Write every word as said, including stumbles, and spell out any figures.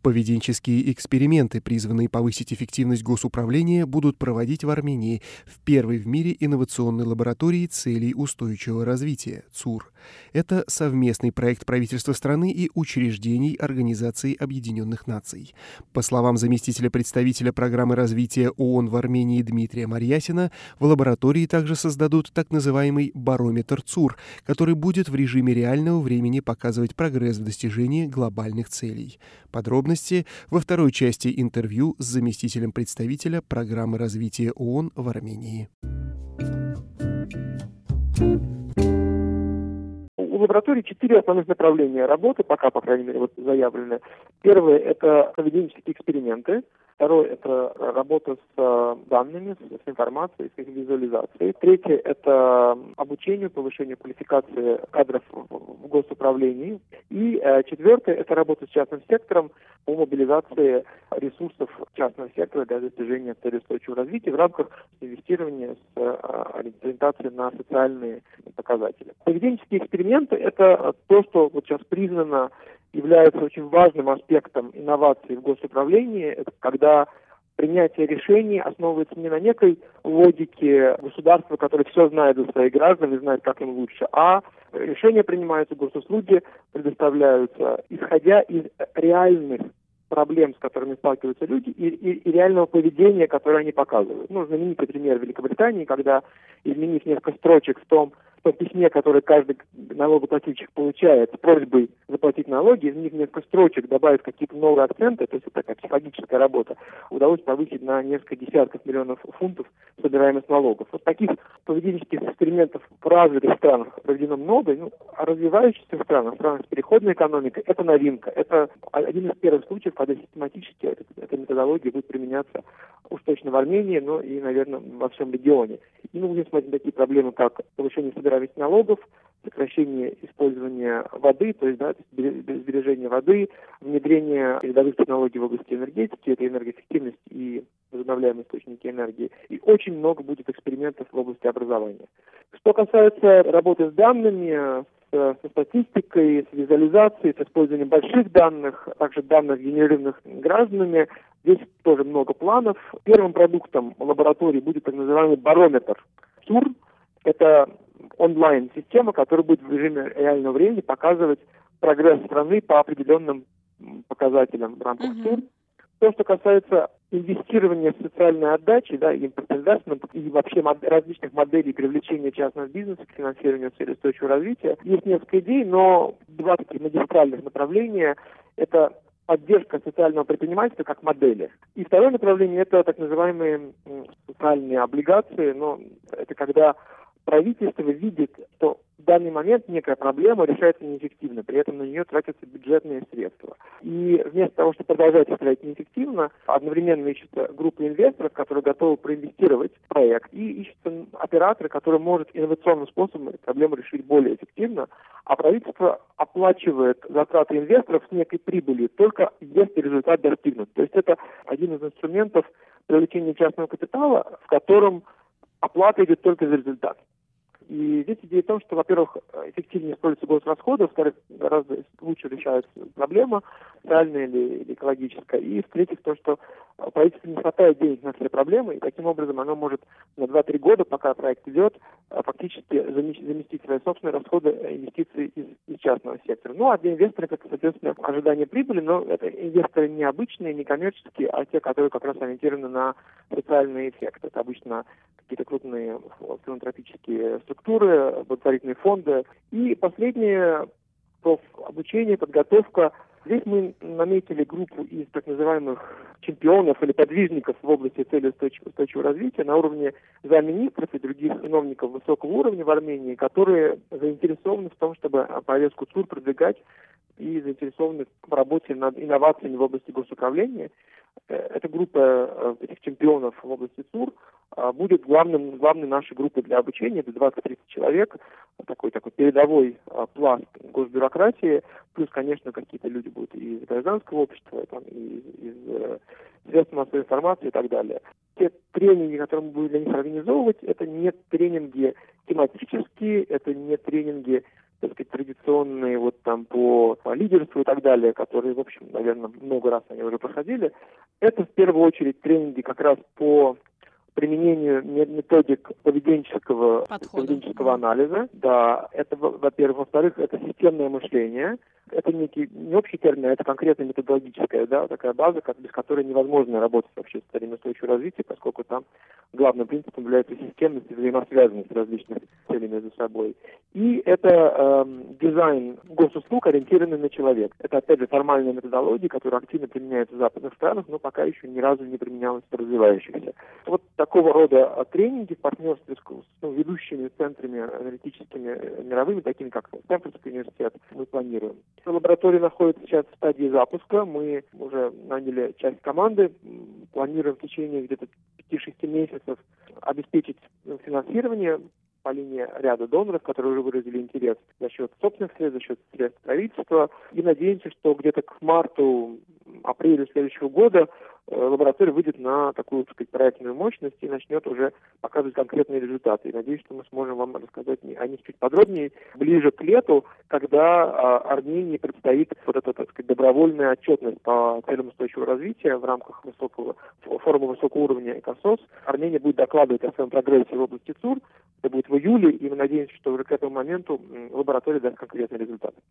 Поведенческие эксперименты, призванные повысить эффективность госуправления, будут проводить в Армении в первой в мире инновационной лаборатории целей устойчивого развития ЦУР. Это совместный проект правительства страны и учреждений Организации Объединенных Наций. По словам заместителя представителя программы развития ООН в Армении Дмитрия Марьясина, в лаборатории также создадут так называемый барометр ЦУР, который будет в режиме реального времени показывать прогресс в достижении глобальных целей. Подробности во второй части интервью с заместителем представителя программы развития ООН в Армении. У лаборатории четыре основных направления работы, пока, по крайней мере, вот заявлены. Первое – это поведенческие эксперименты. Второе – это работа с данными, с информацией, с их визуализацией. Третье – это обучение, повышение квалификации кадров в госуправлении. И четвертое – это работа с частным сектором по мобилизации ресурсов частного сектора для достижения цели устойчивого развития в рамках инвестирования с ориентацией на социальные показатели. Поведенческие эксперименты – это то, что вот сейчас признано является очень важным аспектом инноваций в госуправлении. Это когда принятие решений основывается не на некой логике государства, которое все знает за своих граждан и знает, как им лучше, а решения принимаются, госуслуги предоставляются, исходя из реальных проблем, с которыми сталкиваются люди, и, и, и реального поведения, которое они показывают. Ну, знаменитый пример Великобритании, когда, изменив несколько строчек в том, в том письме, которое каждый налогоплательщик получает с просьбой заплатить налоги, из них несколько строчек добавить какие-то новые акценты, то есть это такая психологическая работа, удалось повысить на несколько десятков миллионов фунтов собираемость налогов. Вот таких поведенческих экспериментов в развитых странах проведено много, ну, а развивающихся странах, странах с переходной экономикой, это новинка. Это один из первых случаев, когда систематически эта, эта методология будет применяться уж точно в Армении, но и, наверное, во всем регионе. И мы будем смотреть на такие проблемы, как повышение собираемости налогов, сокращение использования воды, то есть, да, сбережение воды, внедрение передовых технологий в области энергетики, это энергоэффективность и возобновляемые источники энергии. И очень много будет экспериментов в области образования. Что касается работы с данными, со статистикой, с визуализацией, с использованием больших данных, а также данных, генерированных гражданами, здесь тоже много планов. Первым продуктом лаборатории будет так называемый барометр ЦУР. Это онлайн-система, которая будет в режиме реального времени показывать прогресс страны по определенным показателям в рамках mm-hmm. ЦУР. То, что касается инвестирования в социальные отдачи, да, импорт-инвестмент и вообще мод- различных моделей привлечения частного бизнеса к финансированию цели устойчивого развития, есть несколько идей, но два таких магистральных направления – это поддержка социального предпринимательства как модели. И второе направление – это так называемые социальные облигации, но это когда правительство видит, что в данный момент некая проблема решается неэффективно, при этом на нее тратятся бюджетные средства. И вместо того, чтобы продолжать это тратить неэффективно, одновременно ищется группа инвесторов, которые готовы проинвестировать в проект, и ищется оператор, который может инновационным способом эту проблему решить более эффективно, а правительство оплачивает затраты инвесторов с некой прибылью, только если результат достигнут. То есть это один из инструментов привлечения частного капитала, в котором оплата идет только за результат. И здесь идея в том, что, во-первых, эффективнее используются госрасходы, во-вторых, гораздо лучше решается проблема, социальная или, или экологическая, и, в-третьих, то, что правительству не хватает денег на все проблемы, и таким образом оно может на два-три года, пока проект идет, фактически заместить свои собственные расходы инвестиций из, из частного сектора. Ну, а для инвесторов это, соответственно, ожидание прибыли, но это инвесторы не обычные, не коммерческие, а те, которые как раз ориентированы на социальный эффект. Это обычно какие-то крупные филантропические структуры, благотворительные фонды. И последнее, обучение, подготовка. Здесь мы наметили группу из так называемых чемпионов или подвижников в области цели устойчивого, устойчивого развития на уровне замминистров и других чиновников высокого уровня в Армении, которые заинтересованы в том, чтобы повестку ЦУР продвигать и заинтересованы в работе над инновациями в области госуправления. Эта группа этих чемпионов в области ЦУР будет главным, главной нашей группой для обучения. Это двадцать-тридцать человек, такой, такой передовой пласт госбюрократии. Плюс, конечно, какие-то люди будут и из гражданского общества, там, и из, из средств массовой информации и так далее. Те тренинги, которые мы будем для них организовывать, это не тренинги тематические, это не тренинги так сказать, традиционные вот там по, по лидерству и так далее, которые, в общем, наверное, много раз они уже проходили. Это в первую очередь тренинги как раз по применению методик поведенческого, поведенческого анализа. Да, это, во-первых. Во-вторых, это системное мышление. Это некий, не общий термин, а это конкретно методологическая, да, такая база, как, без которой невозможно работать вообще с целями устойчивого развития, поскольку там главным принципом является системность и взаимосвязанность различных целей между собой. И это э, дизайн госуслуг, ориентированный на человека. Это, опять же, формальная методология, которая активно применяется в западных странах, но пока еще ни разу не применялась в развивающихся. Вот такого рода тренинги в партнерстве с ну, ведущими центрами аналитическими мировыми, такими как Стэнфордский университет, мы планируем. Лаборатория находится сейчас в стадии запуска. Мы уже наняли часть команды. Планируем в течение где-то пяти-шести месяцев обеспечить финансирование по линии ряда доноров, которые уже выразили интерес за счет собственных средств, за счет средств правительства. И надеемся, что где-то к марту, апрелю следующего года лаборатория выйдет на такую, так сказать, проектную мощность и начнет уже показывать конкретные результаты. И надеюсь, что мы сможем вам рассказать о них чуть подробнее ближе к лету, когда а, Армении предстоит вот эта, так сказать, добровольная отчетность по целям устойчивого развития в рамках высокого, форума высокого уровня ЭКОСОС. Армения будет докладывать о своем прогрессе в области ЦУР. Это будет в июле, и мы надеемся, что уже к этому моменту лаборатория даст конкретные результаты.